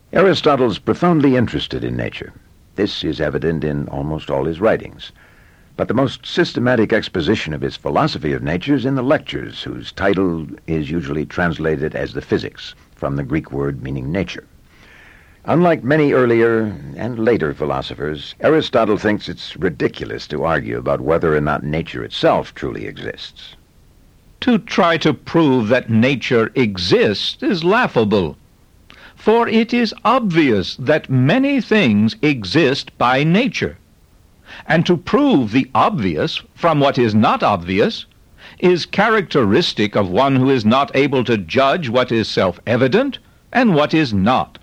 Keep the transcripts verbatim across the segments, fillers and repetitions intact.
Aristotle's profoundly interested in nature. This is evident in almost all his writings. But the most systematic exposition of his philosophy of nature is in the Lectures, whose title is usually translated as the Physics, from the Greek word meaning nature. Unlike many earlier and later philosophers, Aristotle thinks it's ridiculous to argue about whether or not nature itself truly exists. To try to prove that nature exists is laughable, for it is obvious that many things exist by nature. And to prove the obvious from what is not obvious is characteristic of one who is not able to judge what is self-evident and what is not.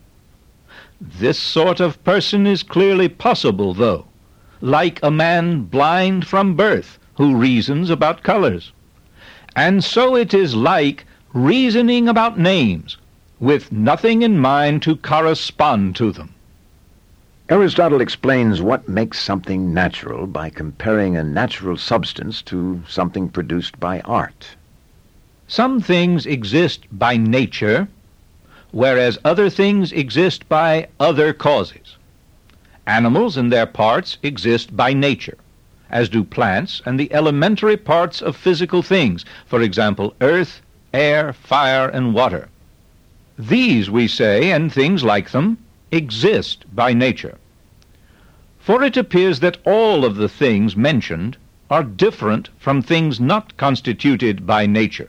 This sort of person is clearly possible, though, like a man blind from birth who reasons about colors. And so it is like reasoning about names, with nothing in mind to correspond to them. Aristotle explains what makes something natural by comparing a natural substance to something produced by art. Some things exist by nature, whereas other things exist by other causes. Animals and their parts exist by nature, as do plants and the elementary parts of physical things, for example, earth, air, fire, and water. These, we say, and things like them, exist by nature. For it appears that all of the things mentioned are different from things not constituted by nature.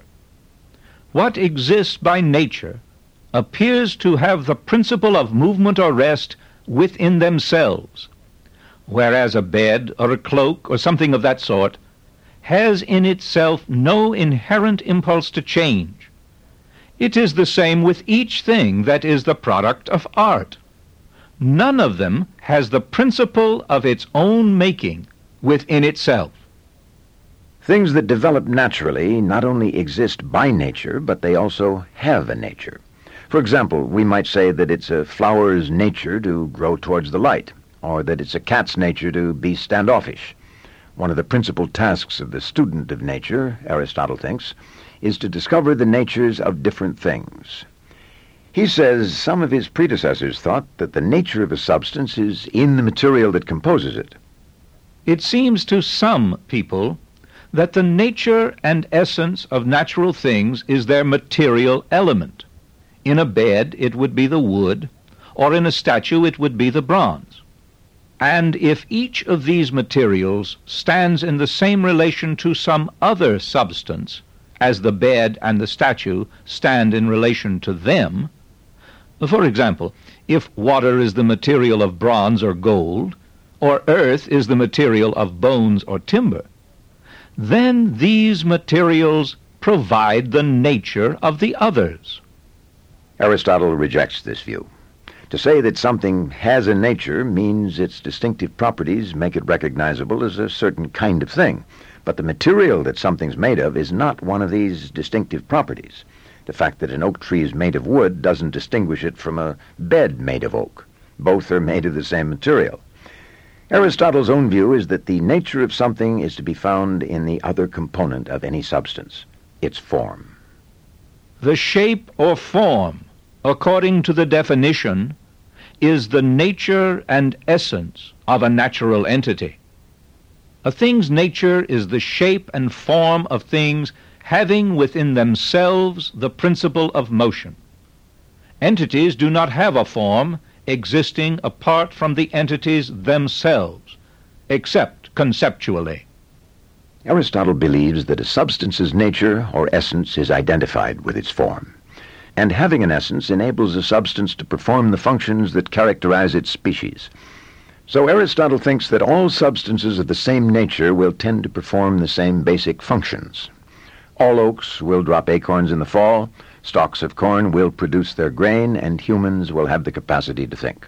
What exists by nature appears to have the principle of movement or rest within themselves, whereas a bed or a cloak or something of that sort has in itself no inherent impulse to change. It is the same with each thing that is the product of art. None of them has the principle of its own making within itself. Things that develop naturally not only exist by nature, but they also have a nature. For example, we might say that it's a flower's nature to grow towards the light, or that it's a cat's nature to be standoffish. One of the principal tasks of the student of nature, Aristotle thinks, is to discover the natures of different things. He says some of his predecessors thought that the nature of a substance is in the material that composes it. It seems to some people that the nature and essence of natural things is their material element. In a bed it would be the wood, or in a statue it would be the bronze. And if each of these materials stands in the same relation to some other substance, as the bed and the statue stand in relation to them, for example, if water is the material of bronze or gold, or earth is the material of bones or timber, then these materials provide the nature of the others. Aristotle rejects this view. To say that something has a nature means its distinctive properties make it recognizable as a certain kind of thing, but the material that something's made of is not one of these distinctive properties. The fact that an oak tree is made of wood doesn't distinguish it from a bed made of oak. Both are made of the same material. Aristotle's own view is that the nature of something is to be found in the other component of any substance, its form. The shape or form, according to the definition, is the nature and essence of a natural entity. A thing's nature is the shape and form of things having within themselves the principle of motion. Entities do not have a form existing apart from the entities themselves, except conceptually. Aristotle believes that a substance's nature or essence is identified with its form, and having an essence enables a substance to perform the functions that characterize its species. So Aristotle thinks that all substances of the same nature will tend to perform the same basic functions. All oaks will drop acorns in the fall, stalks of corn will produce their grain, and humans will have the capacity to think.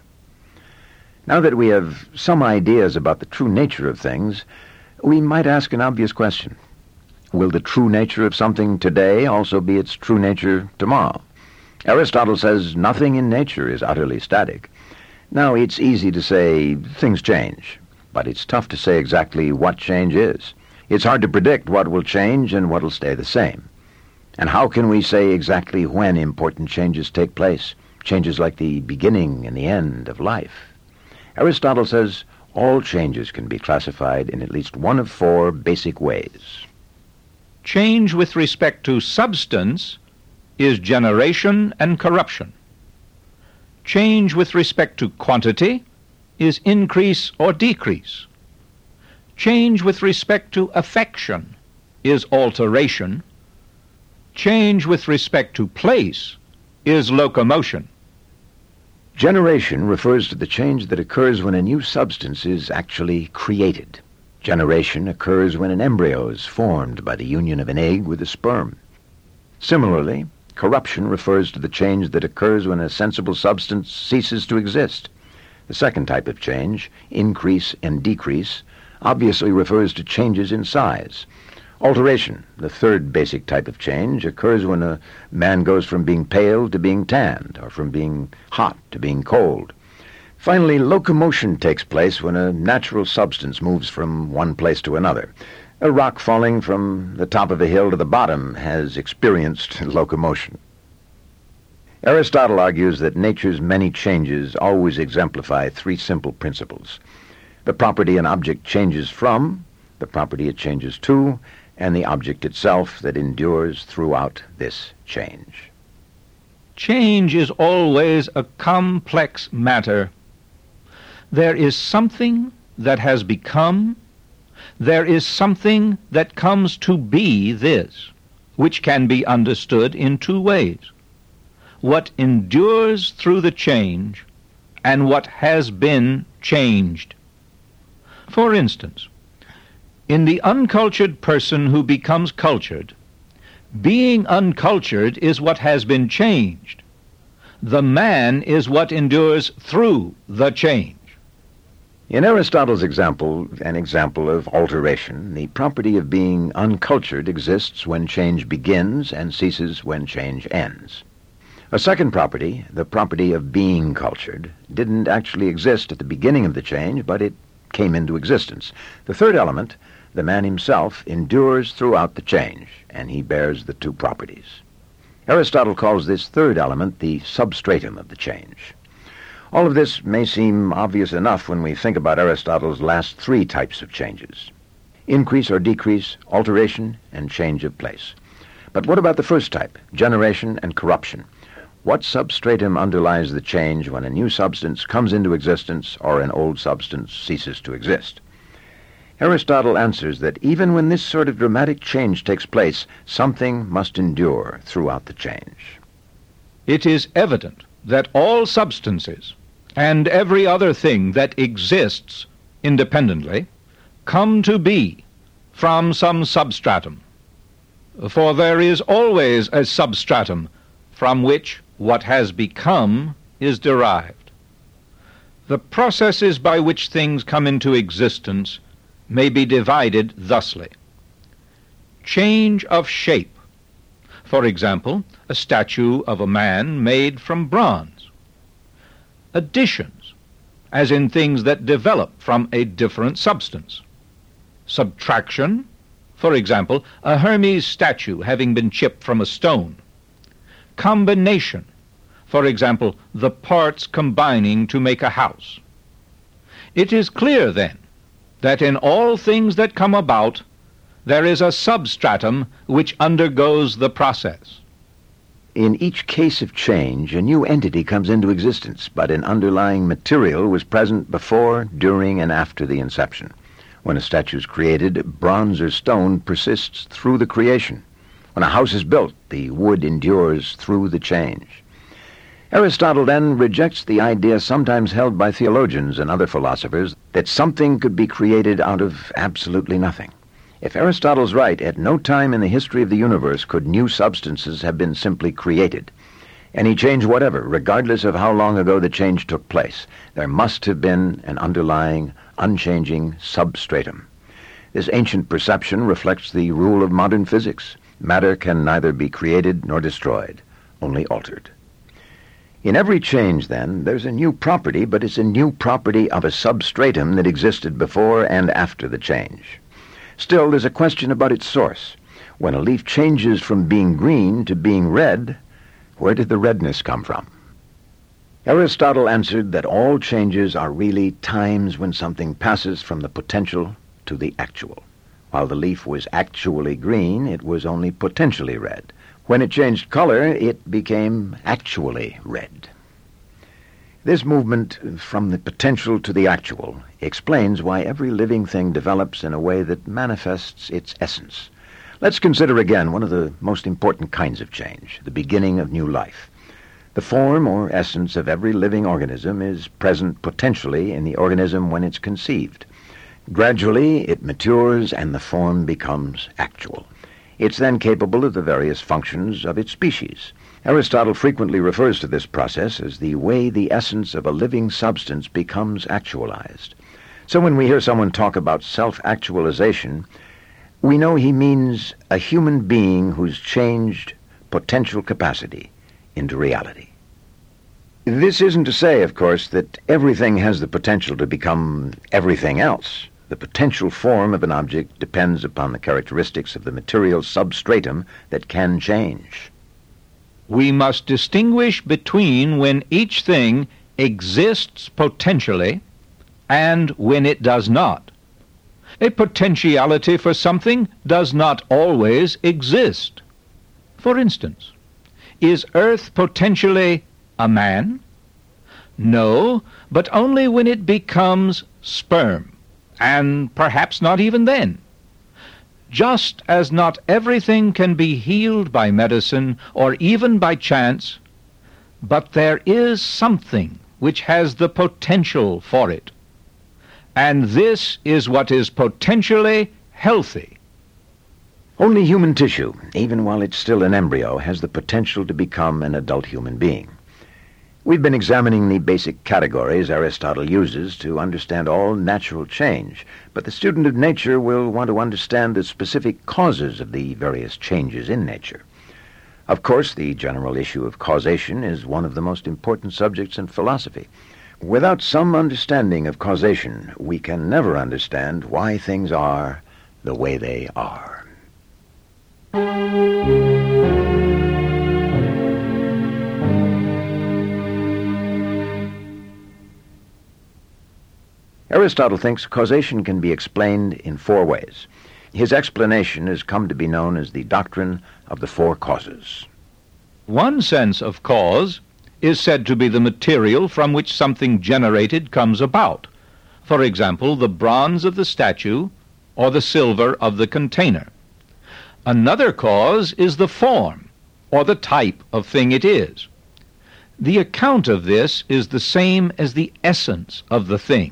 Now that we have some ideas about the true nature of things, we might ask an obvious question. Will the true nature of something today also be its true nature tomorrow? Aristotle says nothing in nature is utterly static. Now, it's easy to say things change, but it's tough to say exactly what change is. It's hard to predict what will change and what will stay the same. And how can we say exactly when important changes take place? changes like the beginning and the end of life. Aristotle says all changes can be classified in at least one of four basic ways. Change with respect to substance is generation and corruption. Change with respect to quantity is increase or decrease. Change with respect to affection is alteration. Change with respect to place is locomotion. Generation refers to the change that occurs when a new substance is actually created. Generation occurs when an embryo is formed by the union of an egg with a sperm. Similarly, corruption refers to the change that occurs when a sensible substance ceases to exist. The second type of change, increase and decrease, obviously refers to changes in size. Alteration, the third basic type of change, occurs when a man goes from being pale to being tanned, or from being hot to being cold. Finally, locomotion takes place when a natural substance moves from one place to another. A rock falling from the top of a hill to the bottom has experienced locomotion. Aristotle argues that nature's many changes always exemplify three simple principles: the property an object changes from, the property it changes to, and the object itself that endures throughout this change. Change is always a complex matter. There is something that has become, there is something that comes to be this, which can be understood in two ways: what endures through the change, and what has been changed. For instance, in the uncultured person who becomes cultured, being uncultured is what has been changed. The man is what endures through the change. In Aristotle's example, an example of alteration, the property of being uncultured exists when change begins and ceases when change ends. A second property, the property of being cultured, didn't actually exist at the beginning of the change, but it came into existence. The third element, the man himself, endures throughout the change, and he bears the two properties. Aristotle calls this third element the substratum of the change. All of this may seem obvious enough when we think about Aristotle's last three types of changes: increase or decrease, alteration, and change of place. But what about the first type, generation and corruption? What substratum underlies the change when a new substance comes into existence or an old substance ceases to exist? Aristotle answers that even when this sort of dramatic change takes place, something must endure throughout the change. It is evident that all substances and every other thing that exists independently come to be from some substratum. For there is always a substratum from which what has become is derived. The processes by which things come into existence may be divided thusly: change of shape. For example, a statue of a man made from bronze. Additions, as in things that develop from a different substance. Subtraction, for example, a Hermes statue having been chipped from a stone. Combination, for example, the parts combining to make a house. It is clear, then, that in all things that come about, there is a substratum which undergoes the process. In each case of change, a new entity comes into existence, but an underlying material was present before, during, and after the inception. When a statue is created, bronze or stone persists through the creation. When a house is built, the wood endures through the change. Aristotle then rejects the idea sometimes held by theologians and other philosophers that something could be created out of absolutely nothing. If Aristotle's right, at no time in the history of the universe could new substances have been simply created. Any change whatever, regardless of how long ago the change took place, there must have been an underlying, unchanging substratum. This ancient perception reflects the rule of modern physics. Matter can neither be created nor destroyed, only altered. In every change, then, there's a new property, but it's a new property of a substratum that existed before and after the change. Still, there's a question about its source. When a leaf changes from being green to being red, where did the redness come from? Aristotle answered that all changes are really times when something passes from the potential to the actual. While the leaf was actually green, it was only potentially red. When it changed color, it became actually red. This movement from the potential to the actual explains why every living thing develops in a way that manifests its essence. Let's consider again one of the most important kinds of change, the beginning of new life. The form or essence of every living organism is present potentially in the organism when it's conceived. Gradually, it matures and the form becomes actual. It's then capable of the various functions of its species. Aristotle frequently refers to this process as the way the essence of a living substance becomes actualized. So when we hear someone talk about self-actualization, we know he means a human being who's changed potential capacity into reality. This isn't to say, of course, that everything has the potential to become everything else. The potential form of an object depends upon the characteristics of the material substratum that can change. We must distinguish between when each thing exists potentially and when it does not. A potentiality for something does not always exist. For instance, is Earth potentially a man? No, but only when it becomes sperm, and perhaps not even then. Just as not everything can be healed by medicine or even by chance, but there is something which has the potential for it. And this is what is potentially healthy. Only human tissue, even while it's still an embryo, has the potential to become an adult human being. We've been examining the basic categories Aristotle uses to understand all natural change, but the student of nature will want to understand the specific causes of the various changes in nature. Of course, the general issue of causation is one of the most important subjects in philosophy. Without some understanding of causation, we can never understand why things are the way they are. Aristotle thinks causation can be explained in four ways. His explanation has come to be known as the doctrine of the four causes. One sense of cause is said to be the material from which something generated comes about. For example, the bronze of the statue or the silver of the container. Another cause is the form, or the type of thing it is. The account of this is the same as the essence of the thing.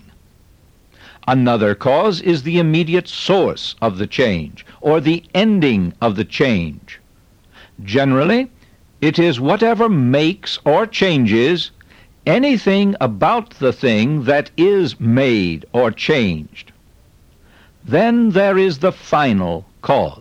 Another cause is the immediate source of the change, or the ending of the change. Generally, it is whatever makes or changes anything about the thing that is made or changed. Then there is the final cause.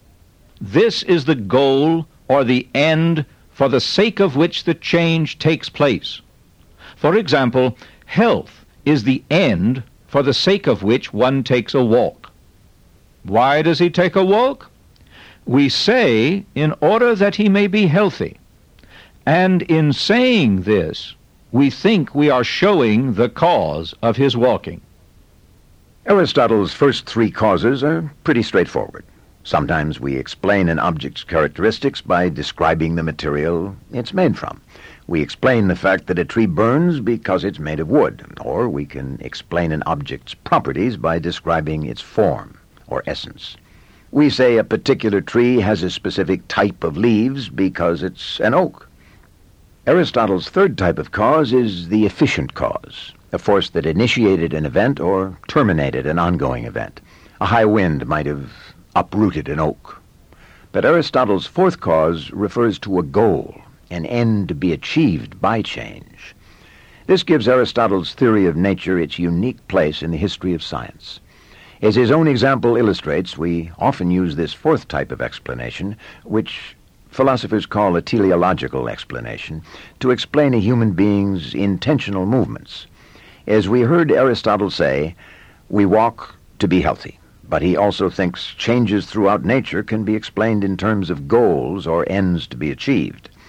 This is the goal or the end for the sake of which the change takes place. For example, health is the end for the sake of which one takes a walk. Why does he take a walk? We say in order that he may be healthy. And in saying this, we think we are showing the cause of his walking. Aristotle's first three causes are pretty straightforward. Sometimes we explain an object's characteristics by describing the material it's made from. We explain the fact that a tree burns because it's made of wood, or we can explain an object's properties by describing its form or essence. We say a particular tree has a specific type of leaves because it's an oak. Aristotle's third type of cause is the efficient cause, a force that initiated an event or terminated an ongoing event. A high wind might have uprooted an oak. But Aristotle's fourth cause refers to a goal, an end to be achieved by change. This gives Aristotle's theory of nature its unique place in the history of science. As his own example illustrates, we often use this fourth type of explanation, which philosophers call a teleological explanation, to explain a human being's intentional movements. As we heard Aristotle say, we walk to be healthy. But he also thinks changes throughout nature can be explained in terms of goals or ends to be achieved.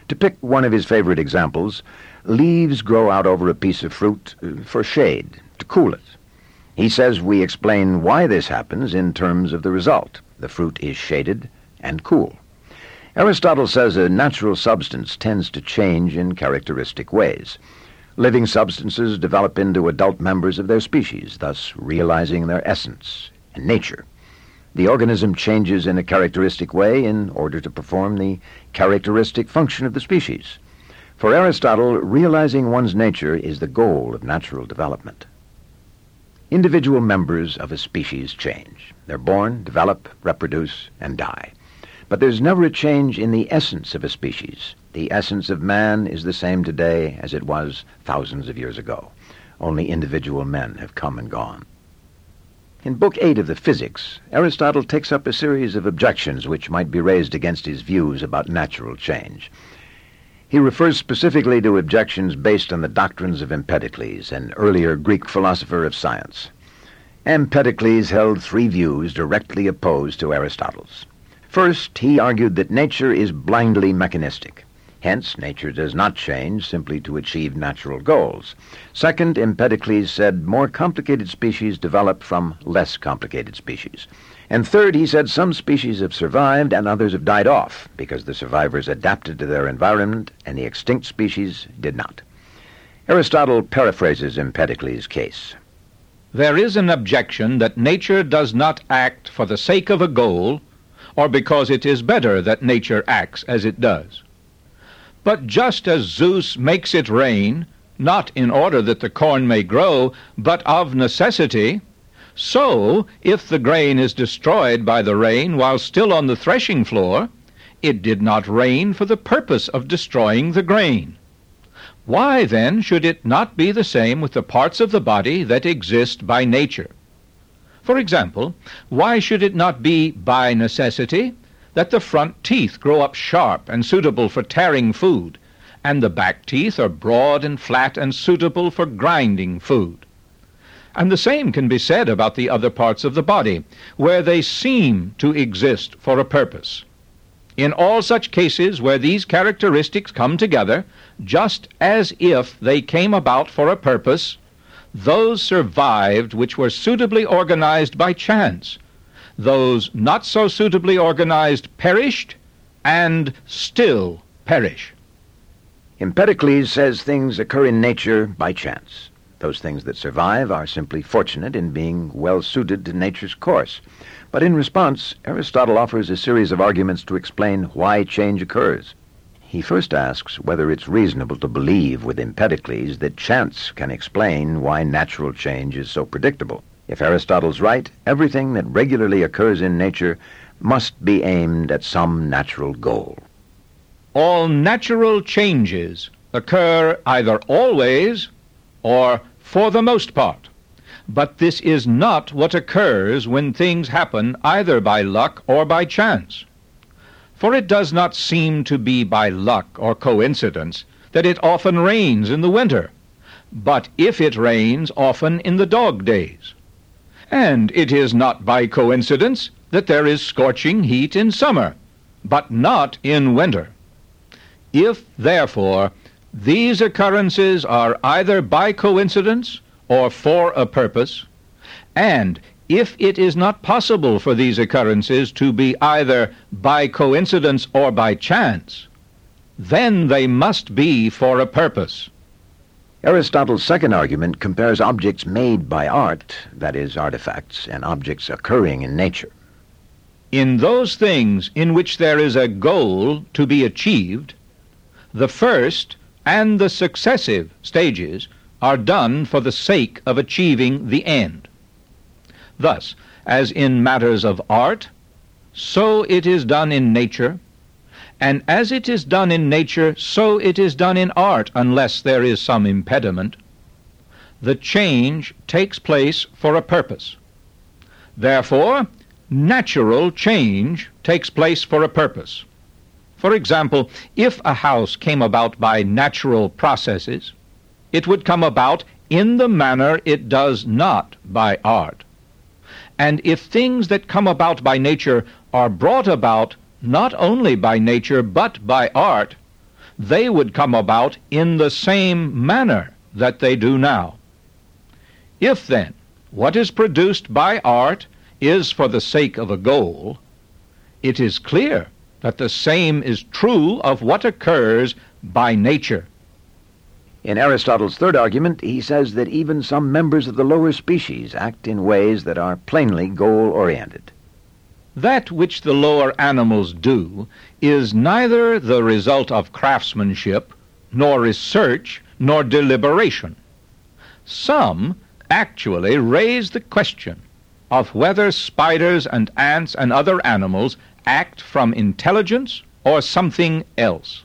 To pick one of his favorite examples, leaves grow out over a piece of fruit uh, for shade, to cool it. He says we explain why this happens in terms of the result. The fruit is shaded and cool. Aristotle says a natural substance tends to change in characteristic ways. Living substances develop into adult members of their species, thus realizing their essence and nature. The organism changes in a characteristic way in order to perform the characteristic function of the species. For Aristotle, realizing one's nature is the goal of natural development. Individual members of a species change. They're born, develop, reproduce, and die. But there's never a change in the essence of a species. The essence of man is the same today as it was thousands of years ago. Only individual men have come and gone. In Book eight of the Physics, Aristotle takes up a series of objections which might be raised against his views about natural change. He refers specifically to objections based on the doctrines of Empedocles, an earlier Greek philosopher of science. Empedocles held three views directly opposed to Aristotle's. First, he argued that nature is blindly mechanistic. Hence, nature does not change simply to achieve natural goals. Second, Empedocles said more complicated species develop from less complicated species. And third, he said some species have survived and others have died off because the survivors adapted to their environment and the extinct species did not. Aristotle paraphrases Empedocles' case. There is an objection that nature does not act for the sake of a goal, or because it is better that nature acts as it does. But just as Zeus makes it rain, not in order that the corn may grow, but of necessity, so, if the grain is destroyed by the rain while still on the threshing floor, it did not rain for the purpose of destroying the grain. Why, then, should it not be the same with the parts of the body that exist by nature? For example, why should it not be by necessity that the front teeth grow up sharp and suitable for tearing food, and the back teeth are broad and flat and suitable for grinding food? And the same can be said about the other parts of the body, where they seem to exist for a purpose. In all such cases where these characteristics come together, just as if they came about for a purpose, those survived which were suitably organized by chance. Those not so suitably organized perished, and still perish. Empedocles says things occur in nature by chance. Those things that survive are simply fortunate in being well suited to nature's course. But in response, Aristotle offers a series of arguments to explain why change occurs. He first asks whether it's reasonable to believe with Empedocles that chance can explain why natural change is so predictable. If Aristotle's right, everything that regularly occurs in nature must be aimed at some natural goal. All natural changes occur either always or for the most part. But this is not what occurs when things happen either by luck or by chance. For it does not seem to be by luck or coincidence that it often rains in the winter, but if it rains often in the dog days. And it is not by coincidence that there is scorching heat in summer, but not in winter. If, therefore, these occurrences are either by coincidence or for a purpose, and if it is not possible for these occurrences to be either by coincidence or by chance, then they must be for a purpose. Aristotle's second argument compares objects made by art, that is, artifacts, and objects occurring in nature. In those things in which there is a goal to be achieved, the first and the successive stages are done for the sake of achieving the end. Thus, as in matters of art, so it is done in nature, and as it is done in nature, so it is done in art, unless there is some impediment. The change takes place for a purpose. Therefore, natural change takes place for a purpose. For example, if a house came about by natural processes, it would come about in the manner it does not by art. And if things that come about by nature are brought about not only by nature but by art, they would come about in the same manner that they do now. If, then, what is produced by art is for the sake of a goal, it is clear that the same is true of what occurs by nature. In Aristotle's third argument, he says that even some members of the lower species act in ways that are plainly goal-oriented. That which the lower animals do is neither the result of craftsmanship, nor research, nor deliberation. Some actually raise the question of whether spiders and ants and other animals act from intelligence or something else.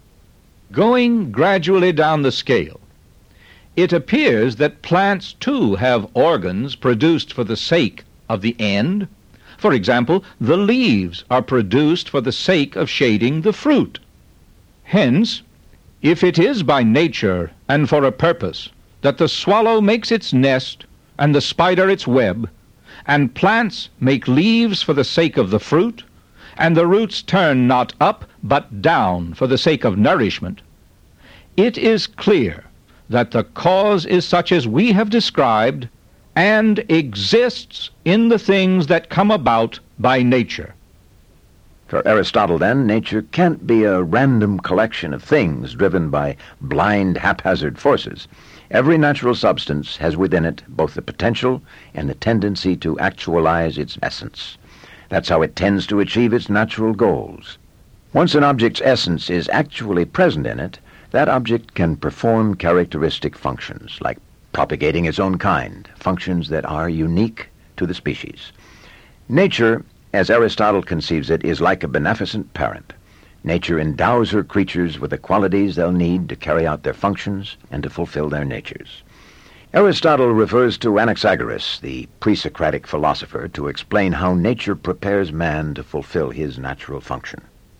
Going gradually down the scale, it appears that plants too have organs produced for the sake of the end. For example, the leaves are produced for the sake of shading the fruit. Hence, if it is by nature and for a purpose that the swallow makes its nest and the spider its web, and plants make leaves for the sake of the fruit, and the roots turn not up but down for the sake of nourishment, it is clear that the cause is such as we have described and exists in the things that come about by nature. For Aristotle, then, nature can't be a random collection of things driven by blind, haphazard forces. Every natural substance has within it both the potential and the tendency to actualize its essence. That's how it tends to achieve its natural goals. Once an object's essence is actually present in it, that object can perform characteristic functions, like propagating its own kind, functions that are unique to the species. Nature, as Aristotle conceives it, is like a beneficent parent. Nature endows her creatures with the qualities they'll need to carry out their functions and to fulfill their natures. Aristotle refers to Anaxagoras, the pre-Socratic philosopher, to explain how nature prepares man to fulfill his natural function.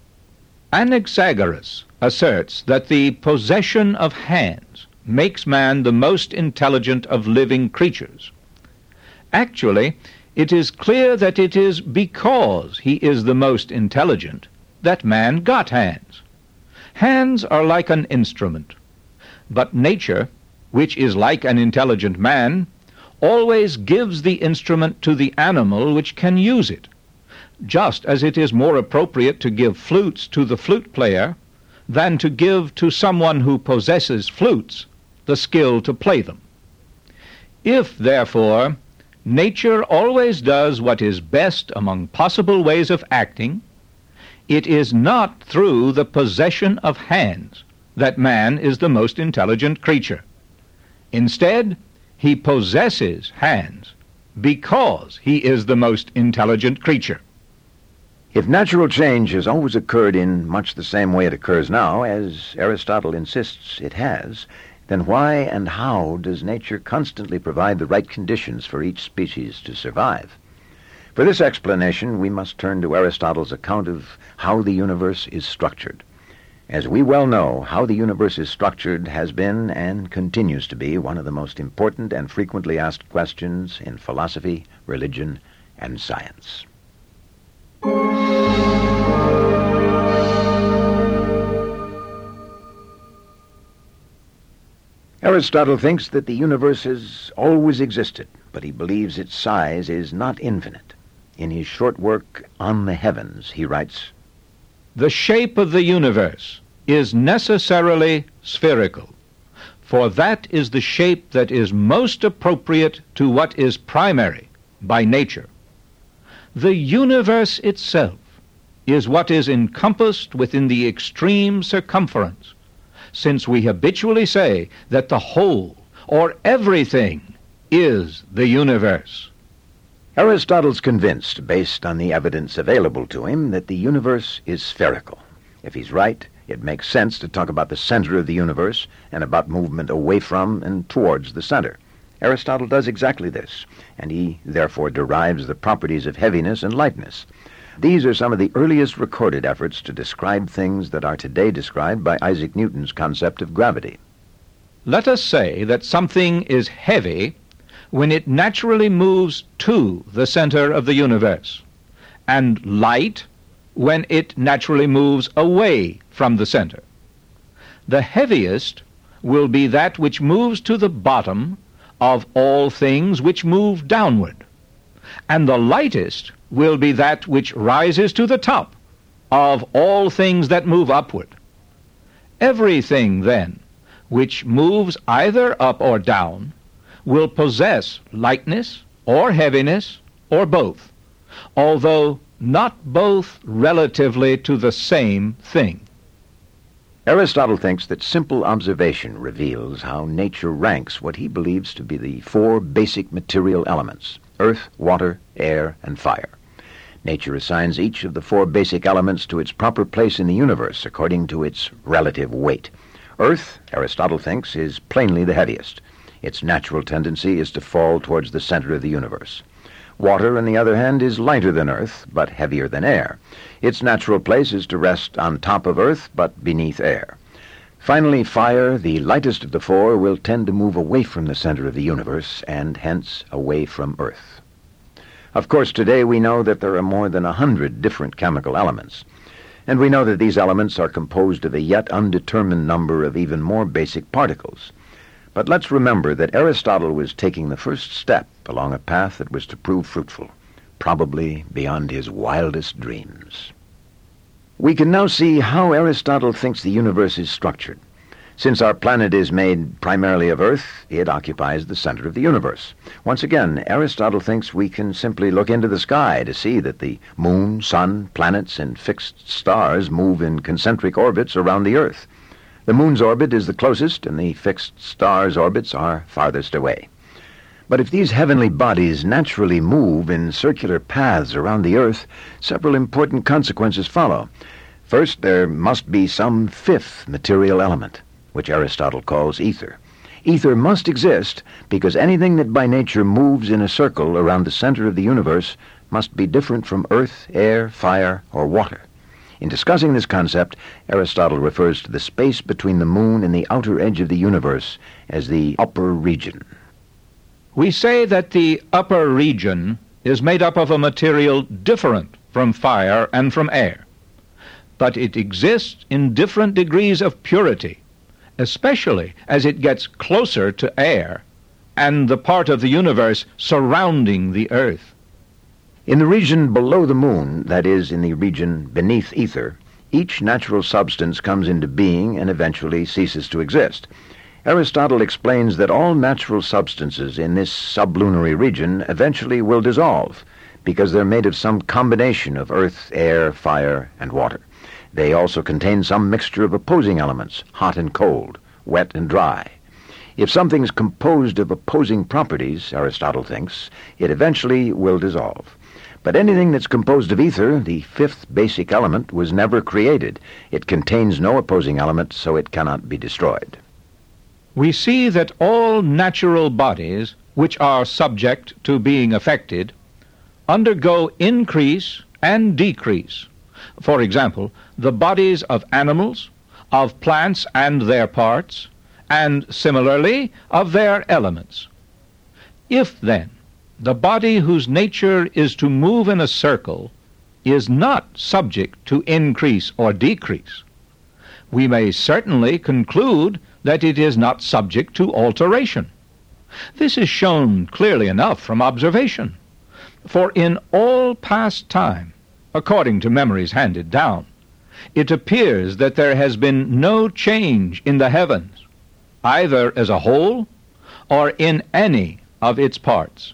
Anaxagoras asserts that the possession of hands makes man the most intelligent of living creatures. Actually, it is clear that it is because he is the most intelligent that man got hands. Hands are like an instrument, but nature, which is like an intelligent man, always gives the instrument to the animal which can use it, just as it is more appropriate to give flutes to the flute player than to give to someone who possesses flutes the skill to play them. If, therefore, nature always does what is best among possible ways of acting, it is not through the possession of hands that man is the most intelligent creature. Instead, he possesses hands because he is the most intelligent creature. If natural change has always occurred in much the same way it occurs now, as Aristotle insists it has, then why and how does nature constantly provide the right conditions for each species to survive? For this explanation, we must turn to Aristotle's account of how the universe is structured. As we well know, how the universe is structured has been and continues to be one of the most important and frequently asked questions in philosophy, religion, and science. Aristotle thinks that the universe has always existed, but he believes its size is not infinite. In his short work, On the Heavens, he writes, "The shape of the universe is necessarily spherical, for that is the shape that is most appropriate to what is primary by nature. The universe itself is what is encompassed within the extreme circumference, since we habitually say that the whole, or everything, is the universe." Aristotle's convinced, based on the evidence available to him, that the universe is spherical. If he's right, it makes sense to talk about the center of the universe and about movement away from and towards the center. Aristotle does exactly this, and he therefore derives the properties of heaviness and lightness. These are some of the earliest recorded efforts to describe things that are today described by Isaac Newton's concept of gravity. Let us say that something is heavy when it naturally moves to the center of the universe, and light when it naturally moves away from the center. The heaviest will be that which moves to the bottom of all things which move downward, and the lightest will be that which rises to the top of all things that move upward. Everything, then, which moves either up or down will possess lightness or heaviness or both, although not both relatively to the same thing. Aristotle thinks that simple observation reveals how nature ranks what he believes to be the four basic material elements: earth, water, air, and fire. Nature assigns each of the four basic elements to its proper place in the universe according to its relative weight. Earth, Aristotle thinks, is plainly the heaviest. Its natural tendency is to fall towards the center of the universe. Water, on the other hand, is lighter than earth, but heavier than air. Its natural place is to rest on top of earth, but beneath air. Finally, fire, the lightest of the four, will tend to move away from the center of the universe, and hence away from earth. Of course, today we know that there are more than a hundred different chemical elements, and we know that these elements are composed of a yet undetermined number of even more basic particles. But let's remember that Aristotle was taking the first step along a path that was to prove fruitful, probably beyond his wildest dreams. We can now see how Aristotle thinks the universe is structured. Since our planet is made primarily of Earth, it occupies the center of the universe. Once again, Aristotle thinks we can simply look into the sky to see that the moon, sun, planets, and fixed stars move in concentric orbits around the Earth. The moon's orbit is the closest, and the fixed stars' orbits are farthest away. But if these heavenly bodies naturally move in circular paths around the Earth, several important consequences follow. First, there must be some fifth material element, which Aristotle calls ether. Ether must exist because anything that by nature moves in a circle around the center of the universe must be different from earth, air, fire, or water. In discussing this concept, Aristotle refers to the space between the moon and the outer edge of the universe as the upper region. We say that the upper region is made up of a material different from fire and from air, but it exists in different degrees of purity, especially as it gets closer to air and the part of the universe surrounding the earth. In the region below the moon, that is, in the region beneath ether, each natural substance comes into being and eventually ceases to exist. Aristotle explains that all natural substances in this sublunary region eventually will dissolve, because they're made of some combination of earth, air, fire, and water. They also contain some mixture of opposing elements, hot and cold, wet and dry. If something's composed of opposing properties, Aristotle thinks, it eventually will dissolve. But anything that's composed of ether, the fifth basic element, was never created. It contains no opposing element, so it cannot be destroyed. We see that all natural bodies which are subject to being affected undergo increase and decrease. For example, the bodies of animals, of plants and their parts, and similarly of their elements. If, then, the body whose nature is to move in a circle is not subject to increase or decrease, we may certainly conclude that it is not subject to alteration. This is shown clearly enough from observation, for in all past time, according to memories handed down, it appears that there has been no change in the heavens, either as a whole or in any of its parts.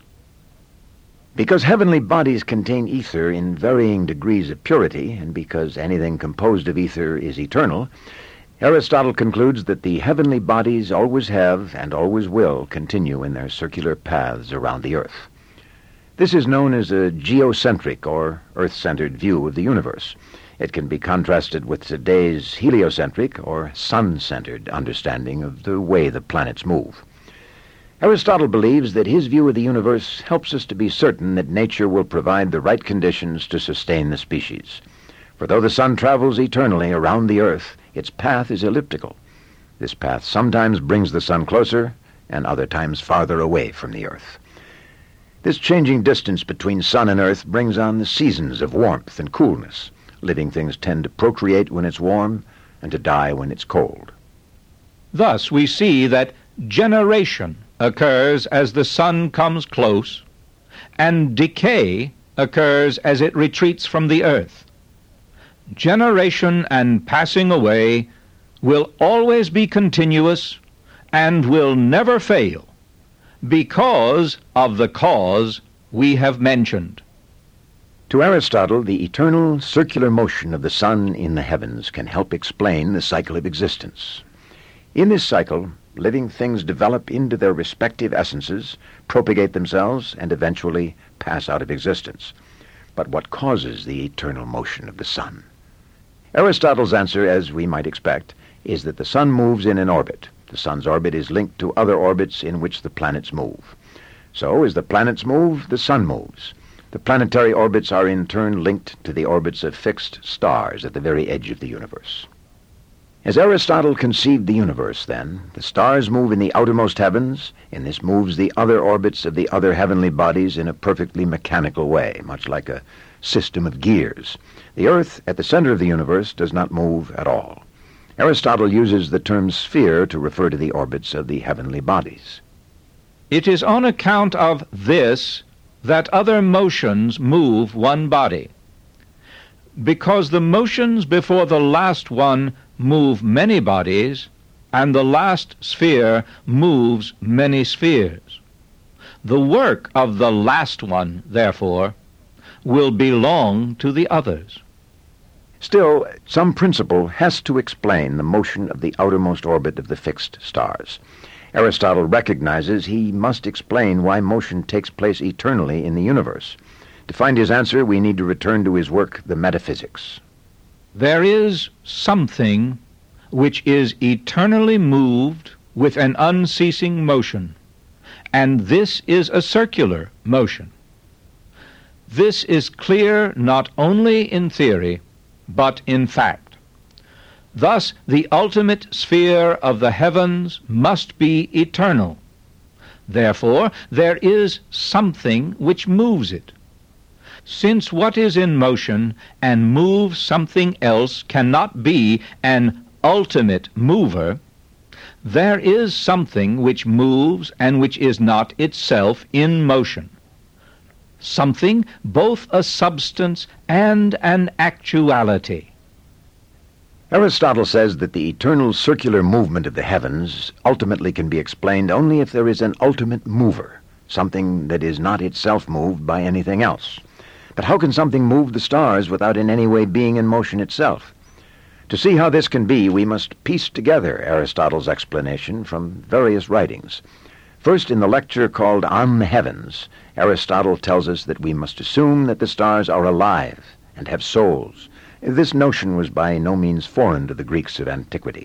Because heavenly bodies contain ether in varying degrees of purity, and because anything composed of ether is eternal, Aristotle concludes that the heavenly bodies always have and always will continue in their circular paths around the earth. This is known as a geocentric or earth-centered view of the universe. It can be contrasted with today's heliocentric or sun-centered understanding of the way the planets move. Aristotle believes that his view of the universe helps us to be certain that nature will provide the right conditions to sustain the species. For though the sun travels eternally around the earth, its path is elliptical. This path sometimes brings the sun closer and other times farther away from the earth. This changing distance between sun and earth brings on the seasons of warmth and coolness. Living things tend to procreate when it's warm and to die when it's cold. Thus we see that generation occurs as the sun comes close, and decay occurs as it retreats from the earth. Generation and passing away will always be continuous and will never fail because of the cause we have mentioned. To Aristotle, the eternal circular motion of the sun in the heavens can help explain the cycle of existence. In this cycle, living things develop into their respective essences, propagate themselves, and eventually pass out of existence. But what causes the eternal motion of the sun? Aristotle's answer, as we might expect, is that the sun moves in an orbit. The sun's orbit is linked to other orbits in which the planets move. So, as the planets move, the sun moves. The planetary orbits are in turn linked to the orbits of fixed stars at the very edge of the universe. As Aristotle conceived the universe, then, the stars move in the outermost heavens, and this moves the other orbits of the other heavenly bodies in a perfectly mechanical way, much like a system of gears. The earth, at the center of the universe, does not move at all. Aristotle uses the term sphere to refer to the orbits of the heavenly bodies. It is on account of this that other motions move one body, because the motions before the last one move many bodies, and the last sphere moves many spheres. The work of the last one, therefore, will belong to the others. Still, some principle has to explain the motion of the outermost orbit of the fixed stars. Aristotle recognizes he must explain why motion takes place eternally in the universe. To find his answer, we need to return to his work, The Metaphysics. There is something which is eternally moved with an unceasing motion, and this is a circular motion. This is clear not only in theory, but in fact. Thus, the ultimate sphere of the heavens must be eternal. Therefore, there is something which moves it. Since what is in motion and moves something else cannot be an ultimate mover, there is something which moves and which is not itself in motion. Something both a substance and an actuality. Aristotle says that the eternal circular movement of the heavens ultimately can be explained only if there is an ultimate mover, something that is not itself moved by anything else. But how can something move the stars without in any way being in motion itself? To see how this can be, we must piece together Aristotle's explanation from various writings. First, in the lecture called On the Heavens, Aristotle tells us that we must assume that the stars are alive and have souls. This notion was by no means foreign to the Greeks of antiquity.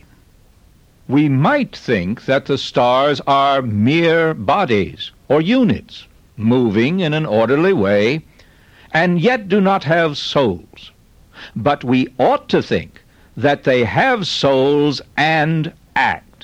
We might think that the stars are mere bodies or units, moving in an orderly way, and yet do not have souls. But we ought to think that they have souls and act.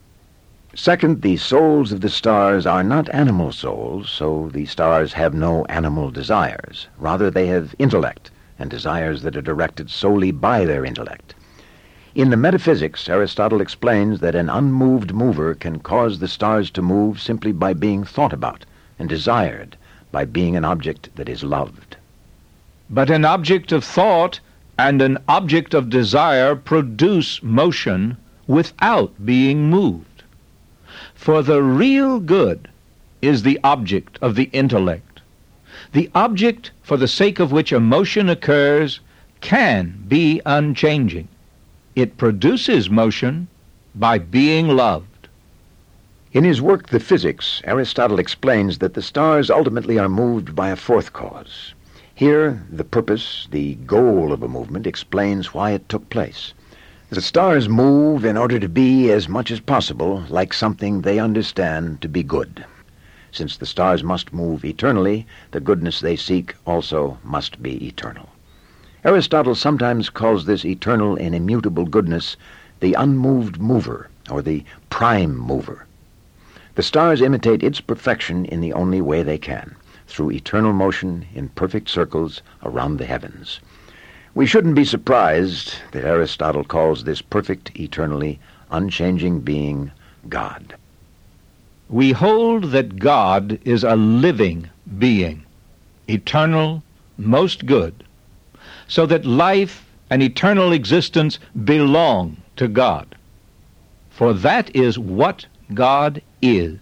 Second, the souls of the stars are not animal souls, so the stars have no animal desires. Rather, they have intellect, and desires that are directed solely by their intellect. In the Metaphysics, Aristotle explains that an unmoved mover can cause the stars to move simply by being thought about and desired, by being an object that is loved. But an object of thought and an object of desire produce motion without being moved. For the real good is the object of the intellect. The object for the sake of which a motion occurs can be unchanging. It produces motion by being loved. In his work, The Physics, Aristotle explains that the stars ultimately are moved by a fourth cause. Here, the purpose, the goal of a movement, explains why it took place. The stars move in order to be, as much as possible, like something they understand to be good. Since the stars must move eternally, the goodness they seek also must be eternal. Aristotle sometimes calls this eternal and immutable goodness the unmoved mover, or the prime mover. The stars imitate its perfection in the only way they can, through eternal motion in perfect circles around the heavens. We shouldn't be surprised that Aristotle calls this perfect eternally unchanging being, God. We hold that God is a living being, eternal, most good, so that life and eternal existence belong to God. For that is what God is.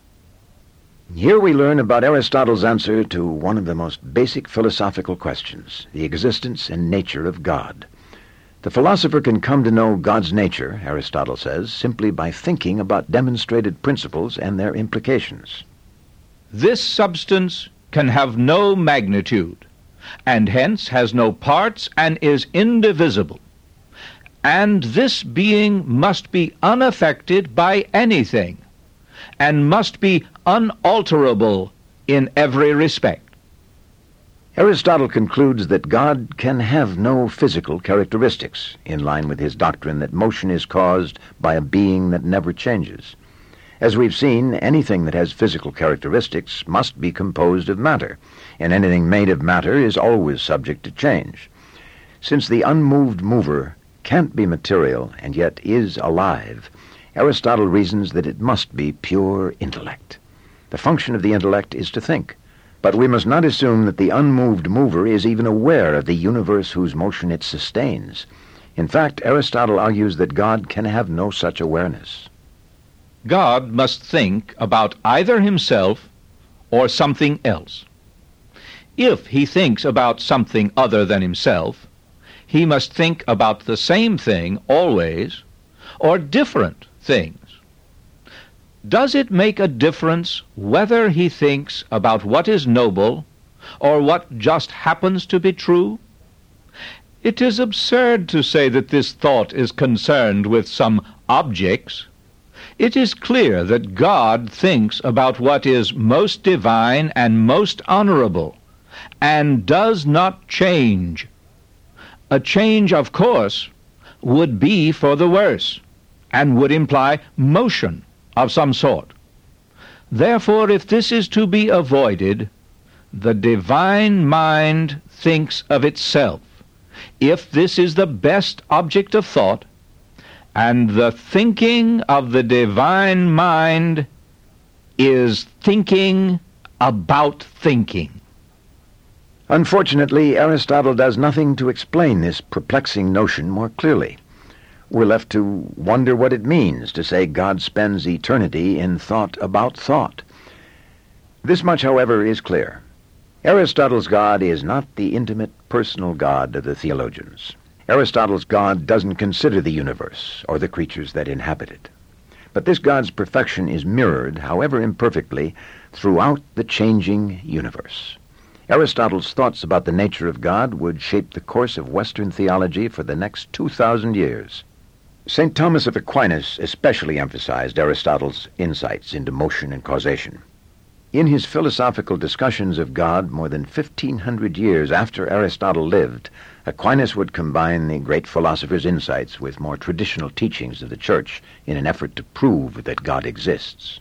Here we learn about Aristotle's answer to one of the most basic philosophical questions, the existence and nature of God. The philosopher can come to know God's nature, Aristotle says, simply by thinking about demonstrated principles and their implications. This substance can have no magnitude, and hence has no parts and is indivisible. And this being must be unaffected by anything, and must be unalterable in every respect. Aristotle concludes that God can have no physical characteristics, in line with his doctrine that motion is caused by a being that never changes. As we've seen, anything that has physical characteristics must be composed of matter, and anything made of matter is always subject to change. Since the unmoved mover can't be material and yet is alive, Aristotle reasons that it must be pure intellect. The function of the intellect is to think. But we must not assume that the unmoved mover is even aware of the universe whose motion it sustains. In fact, Aristotle argues that God can have no such awareness. God must think about either himself or something else. If he thinks about something other than himself, he must think about the same thing always, or different things. Does it make a difference whether he thinks about what is noble or what just happens to be true? It is absurd to say that this thought is concerned with some objects. It is clear that God thinks about what is most divine and most honorable, and does not change. A change, of course, would be for the worse, and would imply motion of some sort. Therefore, if this is to be avoided, the divine mind thinks of itself, if this is the best object of thought, and the thinking of the divine mind is thinking about thinking. Unfortunately, Aristotle does nothing to explain this perplexing notion more clearly. We're left to wonder what it means to say God spends eternity in thought about thought. This much, however, is clear. Aristotle's God is not the intimate, personal God of the theologians. Aristotle's God doesn't consider the universe or the creatures that inhabit it. But this God's perfection is mirrored, however imperfectly, throughout the changing universe. Aristotle's thoughts about the nature of God would shape the course of Western theology for the next two thousand years. Saint Thomas of Aquinas especially emphasized Aristotle's insights into motion and causation. In his philosophical discussions of God more than fifteen hundred years after Aristotle lived, Aquinas would combine the great philosopher's insights with more traditional teachings of the Church in an effort to prove that God exists.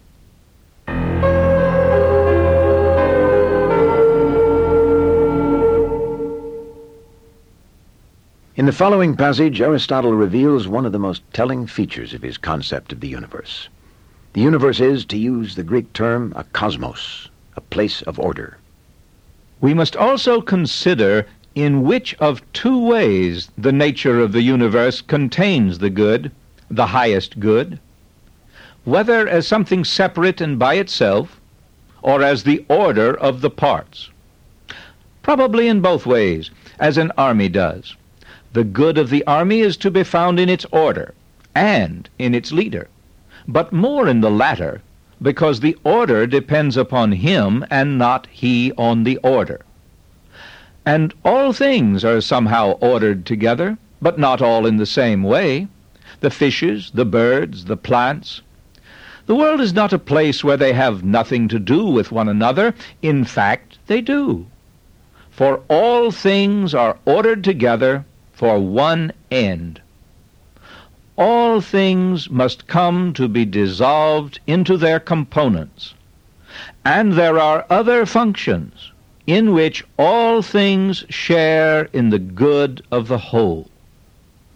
In the following passage, Aristotle reveals one of the most telling features of his concept of the universe. The universe is, to use the Greek term, a cosmos, a place of order. We must also consider in which of two ways the nature of the universe contains the good, the highest good, whether as something separate and by itself, or as the order of the parts. Probably in both ways, as an army does. The good of the army is to be found in its order and in its leader, but more in the latter, because the order depends upon him and not he on the order. And all things are somehow ordered together, but not all in the same way. The fishes, the birds, the plants. The world is not a place where they have nothing to do with one another. In fact, they do. For all things are ordered together for one end. All things must come to be dissolved into their components, and there are other functions in which all things share in the good of the whole.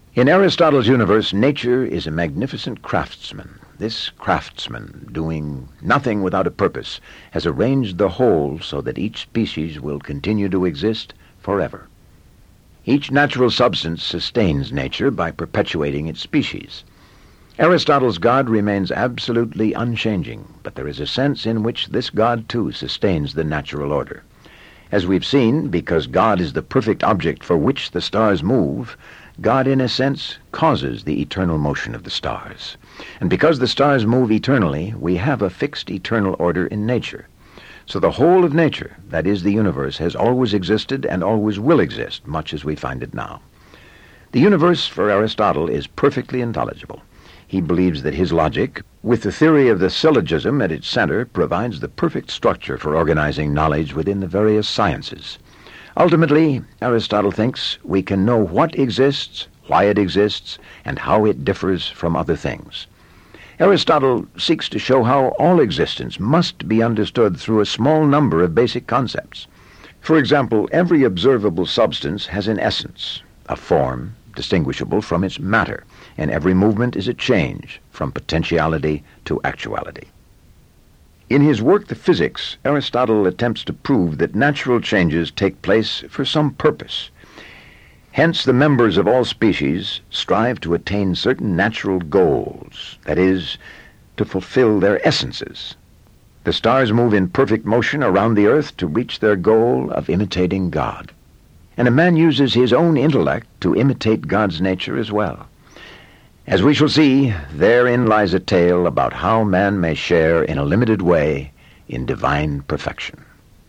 In Aristotle's universe, nature is a magnificent craftsman. This craftsman, doing nothing without a purpose, has arranged the whole so that each species will continue to exist forever. Each natural substance sustains nature by perpetuating its species. Aristotle's God remains absolutely unchanging, but there is a sense in which this God, too, sustains the natural order. As we've seen, because God is the perfect object for which the stars move, God, in a sense, causes the eternal motion of the stars. And because the stars move eternally, we have a fixed eternal order in nature. So the whole of nature, that is the universe, has always existed and always will exist, much as we find it now. The universe, for Aristotle, is perfectly intelligible. He believes that his logic, with the theory of the syllogism at its center, provides the perfect structure for organizing knowledge within the various sciences. Ultimately, Aristotle thinks we can know what exists, why it exists, and how it differs from other things. Aristotle seeks to show how all existence must be understood through a small number of basic concepts. For example, every observable substance has an essence, a form, distinguishable from its matter, and every movement is a change from potentiality to actuality. In his work, The Physics, Aristotle attempts to prove that natural changes take place for some purpose. Hence, the members of all species strive to attain certain natural goals, that is, to fulfill their essences. The stars move in perfect motion around the earth to reach their goal of imitating God. And a man uses his own intellect to imitate God's nature as well. As we shall see, therein lies a tale about how man may share in a limited way in divine perfection.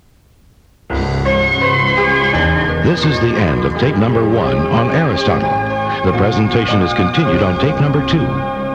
This is the end of tape number one on Aristotle. The presentation is continued on tape number two.